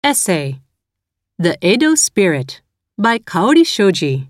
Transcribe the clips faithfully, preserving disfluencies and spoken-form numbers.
Essay: The Edo Spirit by Kaori Shoji.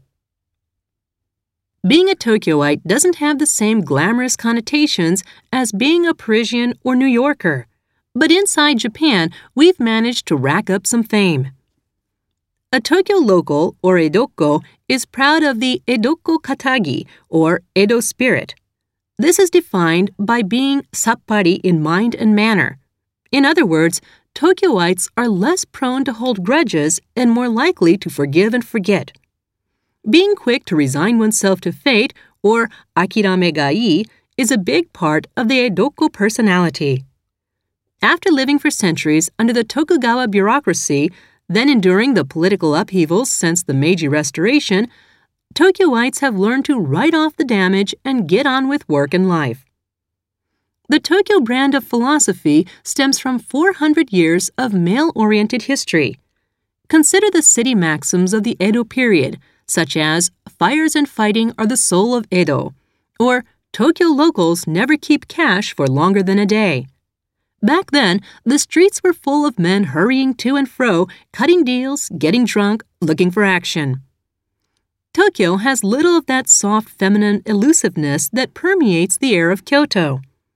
Being a Tokyoite doesn't have the same glamorous connotations as being a Parisian or New Yorker, but inside Japan, we've managed to rack up some fame. A Tokyo local, or Edoko, is proud of the Edoko Katagi, or Edo spirit. This is defined by being sappari in mind and manner. In other words, Tokyoites are less prone to hold grudges and more likely to forgive and forget. Being quick to resign oneself to fate, or akirame ga ii, is a big part of the Edoko personality. After living for centuries under the Tokugawa bureaucracy, then enduring the political upheavals since the Meiji Restoration, Tokyoites have learned to write off the damage and get on with work and life. The Tokyo brand of philosophy stems from four hundred years of male-oriented history. Consider the city maxims of the Edo period, such as fires and fighting are the soul of Edo, or Tokyo locals never keep cash for longer than a day. Back then, the streets were full of men hurrying to and fro, cutting deals, getting drunk, looking for action. Tokyo has little of that soft feminine elusiveness that permeates the air of Kyoto.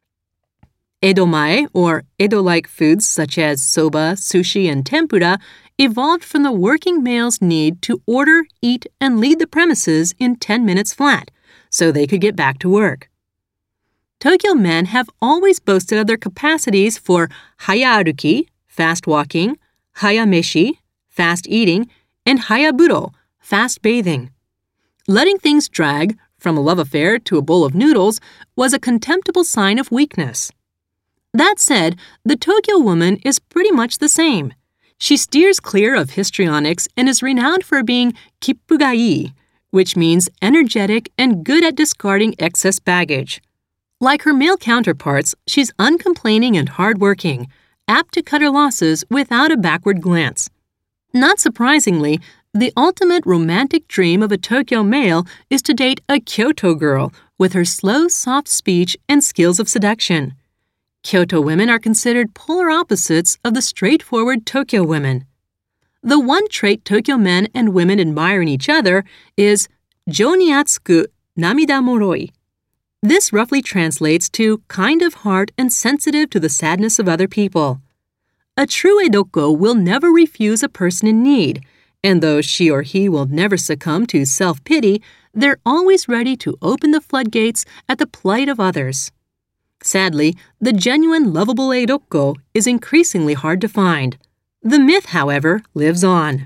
Edomae, or Edo-like foods such as soba, sushi, and tempura, evolved from the working male's need to order, eat, and leave the premises in ten minutes flat, so they could get back to work. Tokyo men have always boasted of their capacities for haya-aruki, fast walking, haya-meshi, fast eating, and haya-buro, fast bathing. Letting things drag, from a love affair to a bowl of noodles, was a contemptible sign of weakness. That said, the Tokyo woman is pretty much the same. She steers clear of histrionics and is renowned for being kippu ga ii, which means energetic and good at discarding excess baggage. Like her male counterparts, she's uncomplaining and hardworking, apt to cut her losses without a backward glance. Not surprisingly, the ultimate romantic dream of a Tokyo male is to date a Kyoto girl with her slow, soft speech and skills of seduction. Kyoto women are considered polar opposites of the straightforward Tokyo women. The one trait Tokyo men and women admire in each other is jo ni atsuku namida moroi. This roughly translates to kind of heart and sensitive to the sadness of other people. A true Edoko will never refuse a person in need, and though she or he will never succumb to self-pity, they're always ready to open the floodgates at the plight of others. Sadly, the genuine lovable Edoko is increasingly hard to find. The myth, however, lives on.